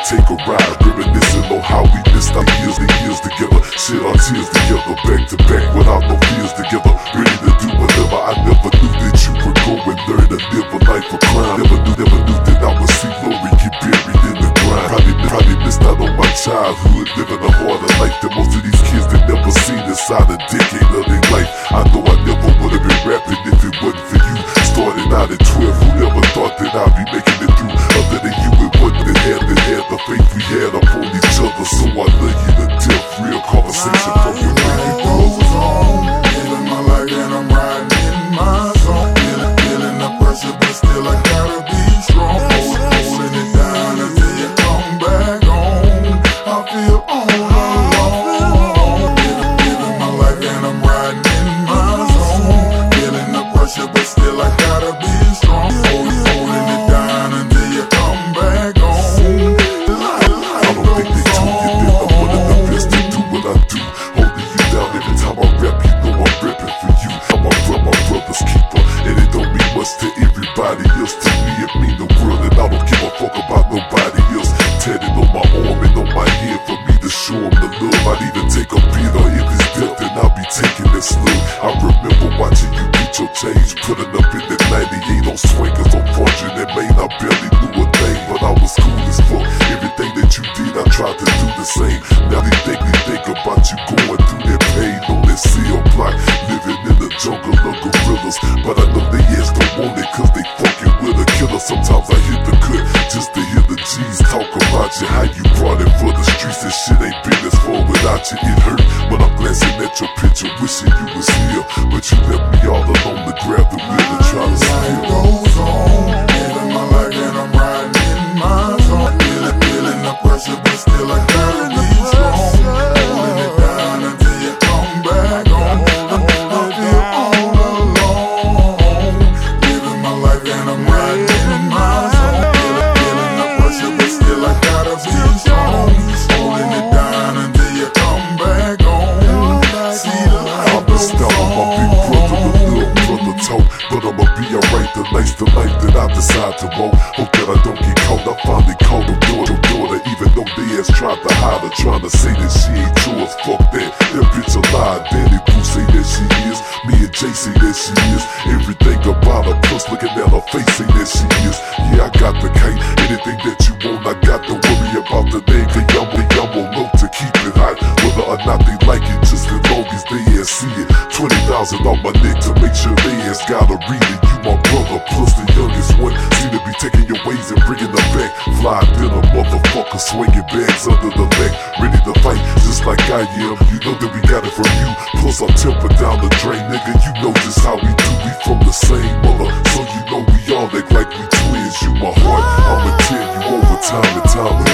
take a ride, reminiscing on how we missed our years together. Shed our tears together, back to back without no fears together. Ready to do whatever. I never knew that you would go and learn to live a life of crime. Never knew that I would see glory get buried in the grind. Probably missed out on my childhood, living a harder life than most of these kids that never seen inside a decade of their life. I know I never would have been rapping if it wasn't for you. Starting out at 12, who never thought that I'd be making it through? Other than you, it wasn't that had the faith we had upon each other. So I love you to death, real conversation from your life goes on, living my life and I'm riding in my zone. Feeling the pressure, but still I gotta be strong. Holding it down until you come back home. I feel all alone. Living my life and I'm riding in my zone. Feeling the pressure, but still I gotta be strong. Holding it down until you come back home. I don't think they told you that I'm one of the best to do what I do. Holding you down every time I rap, you know I'm repping for you. I'm my brother's keeper, and it don't mean much to everybody else. To me it mean the world, and I don't give a fuck about nobody else. Tatted on my arm and on my head for me to show them the love. I'd even take a beat or if it's death, then I'll be taking it slow. I remember watching you get your change, putting up in the 98 on swingers on fortune and Maine. I barely knew a thing, but I was cool as fuck. Everything that you did, I tried to do the same. Now they think about you going through that pain on that seal block, living in the jungle of gorillas. But I know they ass don't want it, cause they fucking with a killer. Sometimes I hit the cut just to hear the G's talk about you, how you brought it for the streets. This shit ain't been as far without you, it hurt. When I'm glancing at your picture, wishing you was here, but you left me all alone to grab the wheel and try to Life steal. goes on, living my life and I'm riding in my zone. Feeling the pressure, but still I gotta be strong. Holding it down until you come back home. I feel all alone. Living my life and I'm riding in my zone. Feeling the pressure, but still I gotta be strong. Holding it down until you come back home. See the life I'm the goes star of my big on. brother, the little brother talk. But I'ma be alright, the life that I decide to roll. Hope that I don't get caught. I finally called her daughter, even though they ass tried to hide her, trying to say that she ain't yours. Fuck that, that bitch a lie. Danny Boo say that she is, me and Jay say that she is. Everything about her, plus looking at her face say that she is. Yeah, I got the kite, anything that you want, I got to worry about the name. Cause I'm on low to keep it hot, whether or not they like it, just as long as they ass see it. 20,000 on my neck to make sure they ass gotta read it. You my brother, plus the youngest one, seem to be taking your ways and bringing them back. Fly than a motherfucker, swinging bags under the leg, ready to fight just like I am. You know that we got it from you, plus our temper down the drain. Nigga, you know just how we do, we from the same mother, so you know we all act like we twins. You my heart, I'ma tell you over time and time